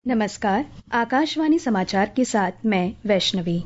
नमस्कार, आकाशवाणी समाचार के साथ मैं वैष्णवी।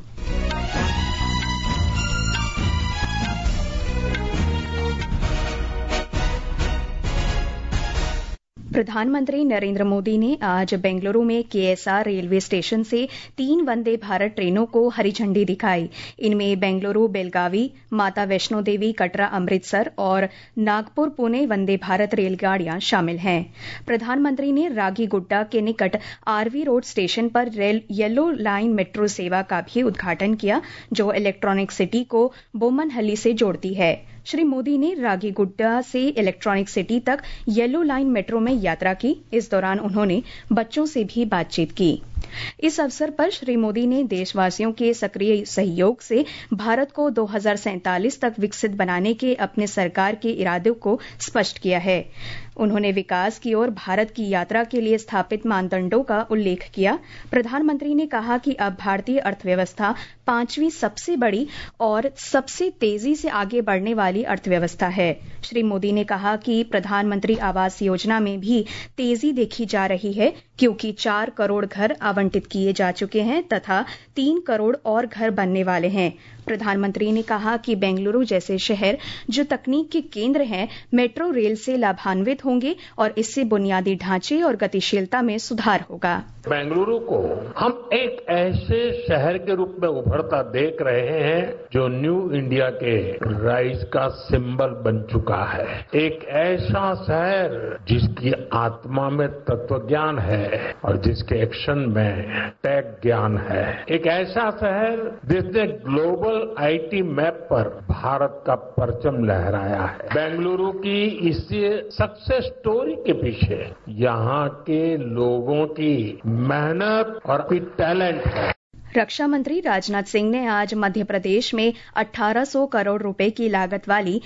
प्रधानमंत्री नरेंद्र मोदी ने आज बेंगलुरु में केएसआर रेलवे स्टेशन से 3 वंदे भारत ट्रेनों को हरी झंडी दिखाई। इनमें बेंगलुरु बेलगावी, माता वैष्णो देवी कटरा अमृतसर और नागपुर पुणे वंदे भारत रेलगाड़ियां शामिल हैं। प्रधानमंत्री ने रागीगुड्डा के निकट आरवी रोड स्टेशन पर येलो लाइन मेट्रो सेवा का भी उद्घाटन किया, जो इलेक्ट्रॉनिक सिटी को बोमनहल्ली से जोड़ती है। श्री मोदी ने रागीगुड्डा से इलेक्ट्रॉनिक सिटी तक येलो लाइन मेट्रो में यात्रा की। इस दौरान उन्होंने बच्चों से भी बातचीत की। इस अवसर पर श्री मोदी ने देशवासियों के सक्रिय सहयोग से भारत को 2047 तक विकसित बनाने के अपने सरकार के इरादे को स्पष्ट किया है। उन्होंने विकास की ओर भारत की यात्रा के लिए स्थापित मानदंडों का उल्लेख किया। प्रधानमंत्री ने कहा कि अब भारतीय अर्थव्यवस्था 5वीं सबसे बड़ी और सबसे तेजी से आगे बढ़ने वाली अर्थव्यवस्था है। श्री मोदी ने कहा कि प्रधानमंत्री आवास योजना में भी तेजी देखी जा रही है, क्योंकि 4 करोड़ घर आवंटित किए जा चुके हैं तथा 3 करोड़ और घर बनने वाले हैं। प्रधानमंत्री ने कहा कि बेंगलुरु जैसे शहर जो तकनीक के केंद्र हैं, मेट्रो रेल से लाभान्वित होंगे और इससे बुनियादी ढांचे और गतिशीलता में सुधार होगा। बेंगलुरु को हम एक ऐसे शहर के रूप में उभरता देख रहे हैं जो न्यू इंडिया के राइज का सिंबल बन चुका है। एक ऐसा शहर जिसकी आत्मा में तत्वज्ञान है और जिसके एक्शन में टेक ज्ञान है। एक ऐसा शहर जिसने ग्लोबल आईटी मैप पर भारत का परचम लहराया है। बेंगलुरु की इसी सक्सेस स्टोरी के पीछे यहाँ के लोगों की मेहनत और टैलेंट है। रक्षा मंत्री राजनाथ सिंह ने आज मध्य प्रदेश में 1800 करोड़ रुपए की लागत वाली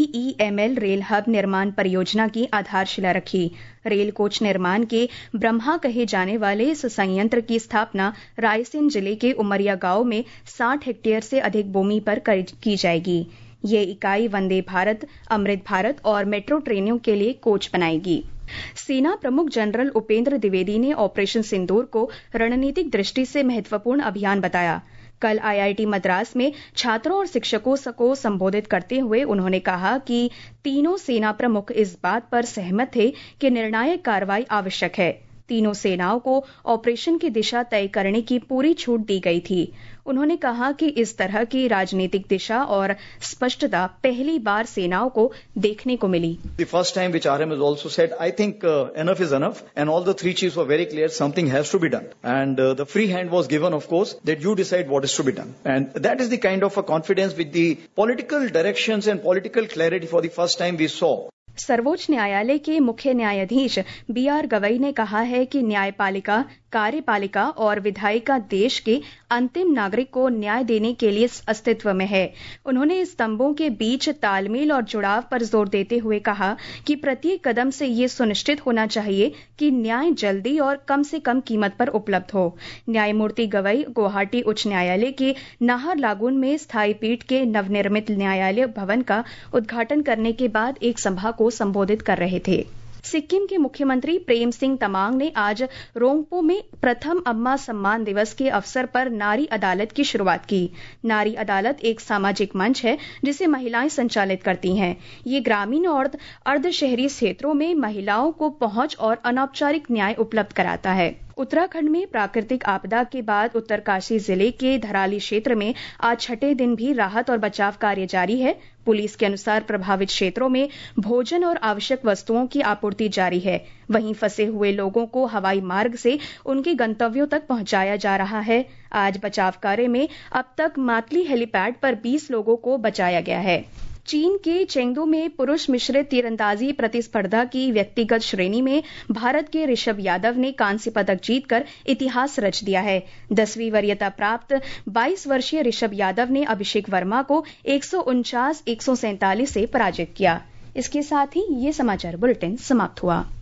BEML रेल हब निर्माण परियोजना की आधारशिला रखी। रेल कोच निर्माण के ब्रह्मा कहे जाने वाले इस संयंत्र की स्थापना रायसेन जिले के उमरिया गांव में 60 हेक्टेयर से अधिक भूमि पर की जाएगी। ये इकाई वंदे भारत, अमृत भारत और मेट्रो ट्रेनों के लिए कोच बनाएगी। सेना प्रमुख जनरल उपेंद्र द्विवेदी ने ऑपरेशन सिंदूर को रणनीतिक दृष्टि से महत्वपूर्ण अभियान बताया। कल IIT मद्रास में छात्रों और शिक्षकों को संबोधित करते हुए उन्होंने कहा कि तीनों सेना प्रमुख इस बात पर सहमत थे कि निर्णायक कार्रवाई आवश्यक है। तीनों सेनाओं को ऑपरेशन की दिशा तय करने की पूरी छूट दी गई थी। उन्होंने कहा कि इस तरह की राजनीतिक दिशा और स्पष्टता पहली बार सेनाओं को देखने को मिली। The first time which RM has also said, I think enough is enough, and all the 3 chiefs were very clear, something has to be done. And the free hand was given, of course, that you decide what is to be done. And that is the kind of a confidence with the political directions and political clarity for the first time we saw. सर्वोच्च न्यायालय के मुख्य न्यायाधीश BR Gavai ने कहा है कि न्यायपालिका, कार्यपालिका और विधायिका देश के अंतिम नागरिक को न्याय देने के लिए अस्तित्व में है। उन्होंने स्तंभों के बीच तालमेल और जुड़ाव पर जोर देते हुए कहा कि प्रत्येक कदम से ये सुनिश्चित होना चाहिए कि न्याय जल्दी और कम से कम कीमत पर उपलब्ध हो। न्यायमूर्ति गवई गुवाहाटी उच्च न्यायालय के नाहरलागुन में स्थायी पीठ के नवनिर्मित न्यायालय भवन का उद्घाटन करने के बाद एक सभा को संबोधित कर रहे थे। सिक्किम के मुख्यमंत्री प्रेम सिंह तमांग ने आज रोंगपो में प्रथम अम्मा सम्मान दिवस के अवसर पर नारी अदालत की शुरुआत की। नारी अदालत एक सामाजिक मंच है जिसे महिलाएं संचालित करती हैं। ये ग्रामीण और अर्ध शहरी क्षेत्रों में महिलाओं को पहुंच और अनौपचारिक न्याय उपलब्ध कराता है। उत्तराखंड में प्राकृतिक आपदा के बाद उत्तरकाशी जिले के धराली क्षेत्र में आज 6ठे दिन भी राहत और बचाव कार्य जारी है। पुलिस के अनुसार प्रभावित क्षेत्रों में भोजन और आवश्यक वस्तुओं की आपूर्ति जारी है। वहीं फंसे हुए लोगों को हवाई मार्ग से उनके गंतव्यों तक पहुंचाया जा रहा है। आज बचाव कार्य में अब तक मातली हेलीपैड पर 20 लोगों को बचाया गया है। चीन के चेंगडू में पुरुष मिश्रित तीरंदाजी प्रतिस्पर्धा की व्यक्तिगत श्रेणी में भारत के ऋषभ यादव ने कांस्य पदक जीतकर इतिहास रच दिया है। 10वीं वरीयता प्राप्त 22 वर्षीय ऋषभ यादव ने अभिषेक वर्मा को 149-147 से पराजित किया। इसके साथ ही ये समाचार बुलेटिन समाप्त हुआ।